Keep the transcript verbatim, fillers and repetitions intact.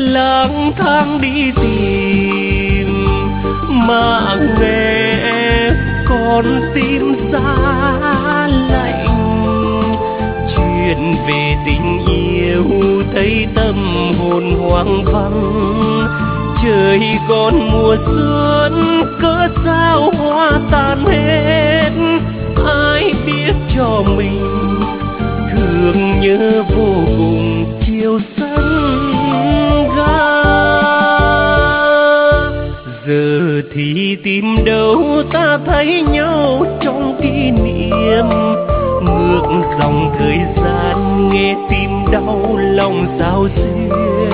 lang thang đi tìm mà nghe con tim xa lạnh. Chuyện về tình yêu thấy tâm hồn hoang vắng, trời còn mùa xuân cớ sao hoa tàn hết. Ai biết cho mình thương nhớ vô cùng chiều sân ga. Giờ thì tìm đâu ta thấy nhau trong kỷ niệm, ngược dòng thời gian nghe tim đau lòng sao xuyên.